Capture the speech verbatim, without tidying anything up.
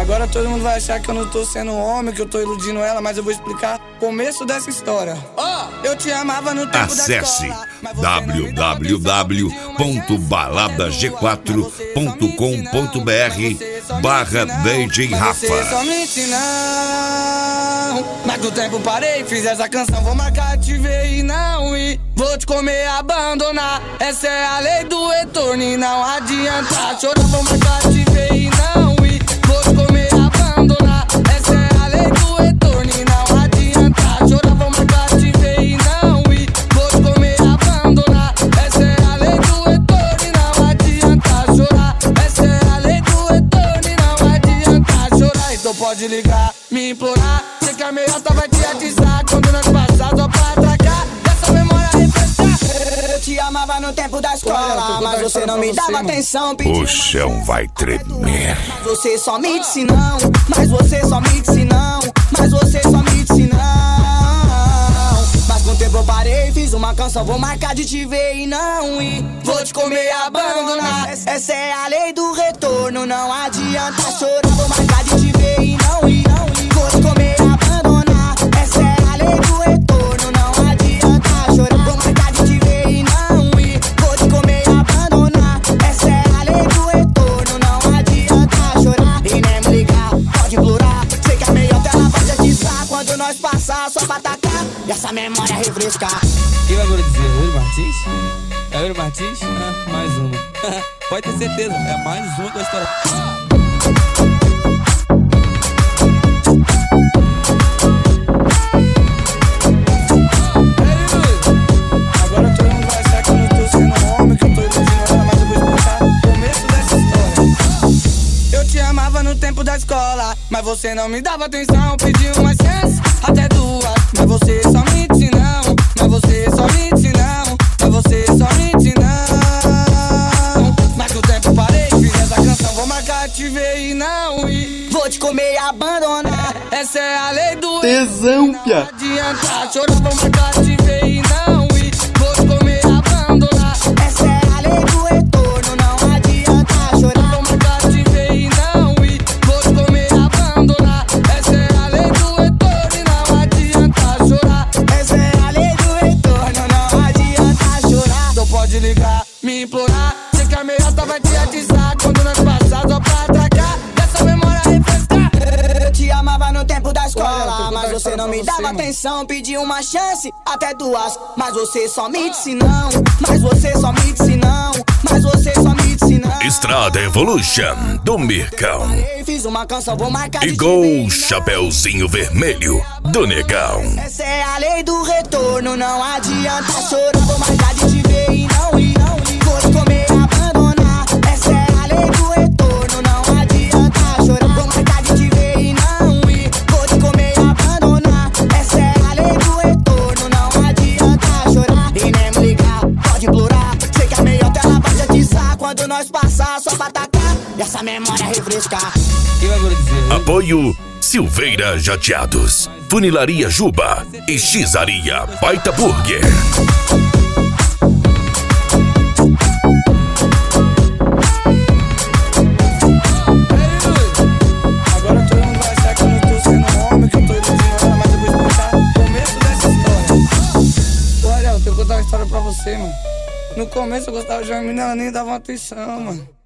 Agora todo mundo vai achar que eu não tô sendo homem, que eu tô iludindo ela, mas eu vou explicar o começo dessa história. Oh, eu te amava no tempo Acesse da escola, w w w ponto balada g quatro ponto com ponto b r barra D J Rafa. Você só mente não, mas do tempo parei, fiz essa canção, vou marcar, te ver e não ir. Vou te comer, abandonar, essa é a lei do retorno e não adianta chorar, vou marcar, te ver e não ir. Vou te comer, abandonar, essa é a lei do retorno e não adianta chorar, vou marcar, te ver e não ir. Vou te comer, abandonar, essa é a lei do retorno e não adianta chorar, essa é a lei do retorno e não adianta chorar. Então pode ligar, me implorar, sei que a meiota vai te atizar quando nós passar só pra atracar, essa memória refrescar. Eu te amava no tempo da escola, mas você não me dava atenção. O chão vai tremer. Mas você só me disse não, mas você só me disse não, mas você só me disse não. Mas com o tempo eu parei, fiz uma canção, vou marcar de te ver e não ir. Vou te comer, abandonar, essa é a lei do retorno, não adianta chorar, vou marcar de te ver e não ir. Vou te comer, abandonar, essa é a lei do retorno, não adianta chorar, vou marcar de te ver e não ir. Vou te comer, abandonar, essa é a lei do retorno, não adianta chorar e nem me ligar, pode implorar, sei que a meiota ela vai te atizar quando nós passar só pra atacar e essa memória refrescar. Quem vai agora dizer? Yuri Martins? É Yuri Martins? Ah, mais uma. Pode ter certeza, é mais uma que vai estourar. No tempo da escola, mas você não me dava atenção. Pedi uma chance, até duas, mas você só me disse não. Mas você só me disse não, mas você só me disse não. Mas com o tempo parei, fiz essa canção, vou marcar, te ver e não ir. Vou te comer e abandonar, essa é a lei do tesão, pia. Não adianta chorar, vou marcar, te ver e não ir. Vou te comer e abandonar, essa é a lei do retorno, não adianta chorar, vou marcar, te ver e não ir. Vou te comer, abandonar, essa é a lei do retorno e não adianta chorar, essa é a lei do retorno, não adianta chorar. então pode ligar, me implorar, sei que a meiota vai te atizar quando nós passar só pra atracar, dessa memória refrescar. Eu te amava no tempo da escola, mas você não me dava atenção. Pedi uma chance, até duas, mas você só me disse não. Mas você só me disse não, mas você só me disse não. Estrada Evolution do Mircão. Fiz uma canção, vou marcar de E te Gol ver e não Chapeuzinho Vermelho do Negão. essa é a lei do retorno, não adianta chorar, vou marcar de te ver e não ir. Vou te comer, abandonar, essa é a lei do retorno, não adianta chorar, vou marcar de te ver e não ir. Vou te comer, abandonar, essa é a lei do retorno, não adianta chorar e nem me ligar, pode implorar, sei que a meiota ela vai te atizar quando nós passar só pra atacar e essa memória refrescar. Quem vai agora dizer? Apoio Silveira Jateados, Funilaria Juba e Xaria Baita Burger. Agora todo mundo vai achar que eu não tô sendo homem, que eu tô iludindo ela, mas eu vou explicar o começo dessa história. Olha, eu tenho que contar uma história pra você, mano. No começo eu gostava de uma menina, ela nem dava atenção, mano.